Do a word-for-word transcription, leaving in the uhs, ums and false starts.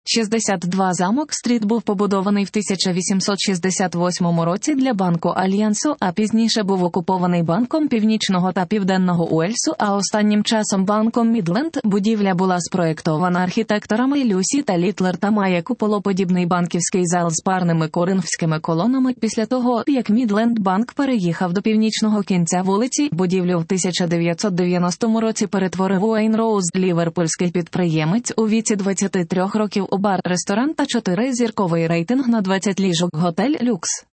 шістдесят два Замок-стріт був побудований в тисяча вісімсот шістдесят восьмому році для Банку Альянсу, а пізніше був окупований Банком Північного та Південного Уельсу, а останнім часом Банком Мідленд. Будівля була спроєктована архітекторами Люсі та Літлер та має куполоподібний банківський зал з парними коринфськими колонами. Після того, як Мідленд Банк переїхав до північного кінця вулиці, будівлю в тисяча дев'ятсот дев'яностому році перетворив Уейн Роуз, ліверпульський підприємець у віці двадцяти трьох років, у бар, ресторан та чотиризірковий рейтинг на двадцять ліжок готель «Люкс».